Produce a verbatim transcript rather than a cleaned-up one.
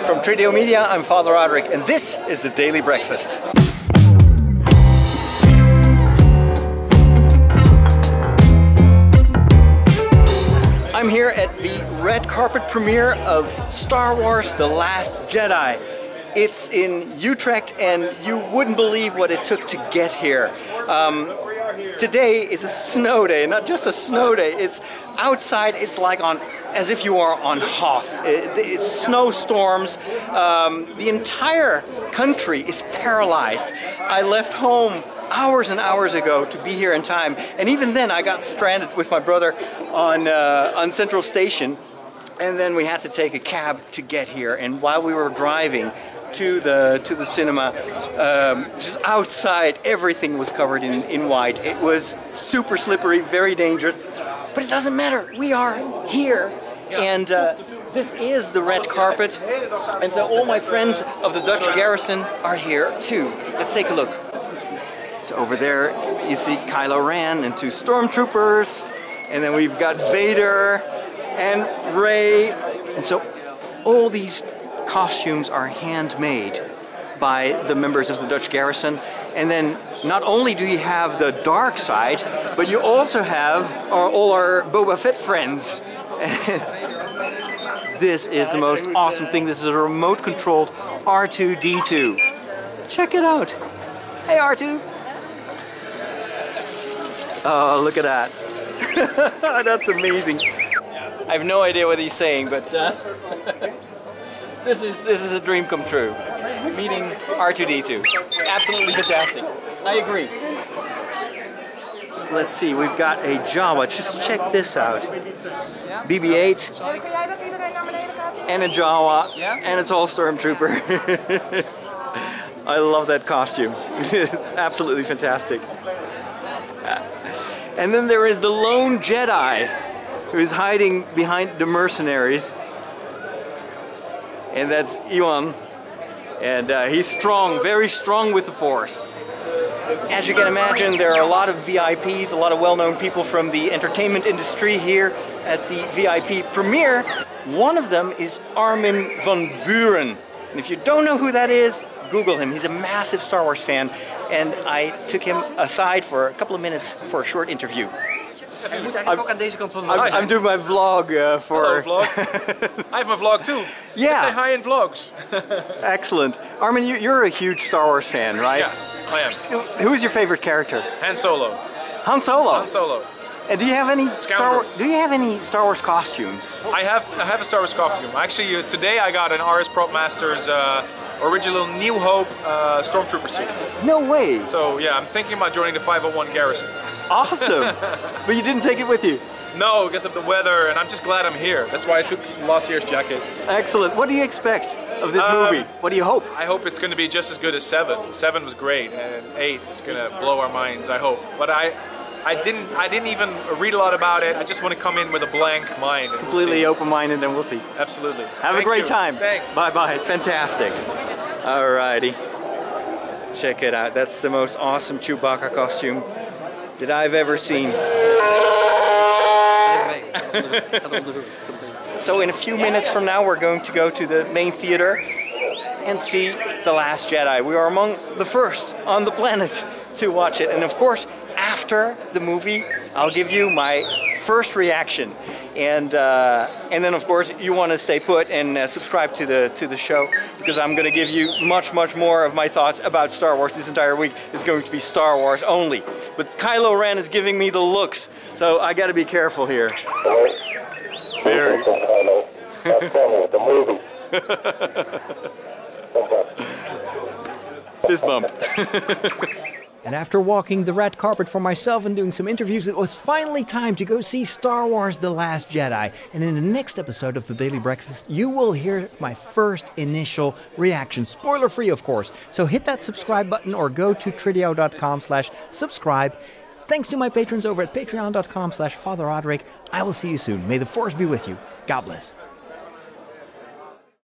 From Tridio Media, I'm Father Roderick, and this is the Daily Breakfast. I'm here at the red carpet premiere of Star Wars The Last Jedi. It's in Utrecht, and you wouldn't believe what it took to get here. Um, today is a snow day, not just a snow day. It's outside, it's like on, as if you are on Hoth. It, it's snowstorms. Um, the entire country is paralyzed. I left home hours and hours ago to be here in time, and even then I got stranded with my brother on uh, on Central Station, and then we had to take a cab to get here. And while we were driving to the to the cinema, um, just outside everything was covered in, in white. It was super slippery, very dangerous, but it doesn't matter. We are here, and uh, this is the red carpet, and so all my friends of the Dutch garrison are here too. Let's take a look. So over there you see Kylo Ren and two stormtroopers, and then we've got Vader and Rey. And so all these costumes are handmade by the members of the Dutch garrison. And then not only do you have the dark side, but you also have our, all our Boba Fett friends. This is the most awesome thing. This is a remote controlled R two D two. Check it out. Hey R two. Oh, look at that. That's amazing. I have no idea what he's saying, but uh, this is this is a dream come true. Meeting R two D two. Absolutely fantastic. I agree. Let's see, we've got a Jawa. Just check this out. B B eight and a Jawa, and it's all Stormtrooper. I love that costume. It's absolutely fantastic. And then there is the lone Jedi who is hiding behind the mercenaries. And that's Ewan. And uh, he's strong, very strong with the Force. As you can imagine, there are a lot of V I Ps, a lot of well-known people from the entertainment industry here at the V I P premiere. One of them is Armin van Buuren. And if you don't know who that is, Google him. He's a massive Star Wars fan, and I took him aside for a couple of minutes for a short interview. I'm, I'm, I'm doing my vlog uh, for... Hello, vlog. I have my vlog too. Yeah. Let's say hi in vlogs. Excellent. Armin, you, you're a huge Star Wars fan, right? Yeah, I am. Who is your favorite character? Han Solo. Han Solo? Han Solo. And do you have any Star Do you have any Star Wars costumes? I have I have a Star Wars costume. Actually, uh, today I got an R S Prop Masters uh, original New Hope uh, Stormtrooper suit. No way! So yeah, I'm thinking about joining the five oh one Garrison. Awesome! But you didn't take it with you? No, because of the weather, and I'm just glad I'm here. That's why I took last year's jacket. Excellent. What do you expect of this um, movie? What do you hope? I hope it's going to be just as good as seven. Seven was great, and eight is going to blow our minds, I hope. But I I didn't I didn't even read a lot about it. I just want to come in with a blank mind. Completely we'll open-minded, and we'll see. Absolutely. Have Thank a great you. time. Thanks. Bye-bye. Fantastic. Alrighty. Check it out. That's the most awesome Chewbacca costume that I've ever seen. So in a few minutes from now, we're going to go to the main theater and see The Last Jedi. We are among the first on the planet to watch it. And of course, after the movie, I'll give you my first reaction. And uh, and then of course you want to stay put and uh, subscribe to the to the show, because I'm going to give you much much more of my thoughts about Star Wars. This entire week is going to be Star Wars only. But Kylo Ren is giving me the looks, so I got to be careful here. Very. Fist bump. And after walking the red carpet for myself and doing some interviews, it was finally time to go see Star Wars The Last Jedi. And in the next episode of the Daily Breakfast, you will hear my first initial reaction. Spoiler free, of course. So hit that subscribe button or go to tridio dot com slash subscribe. Thanks to my patrons over at patreon dot com slash Father Roderick. I will see you soon. May the Force be with you. God bless.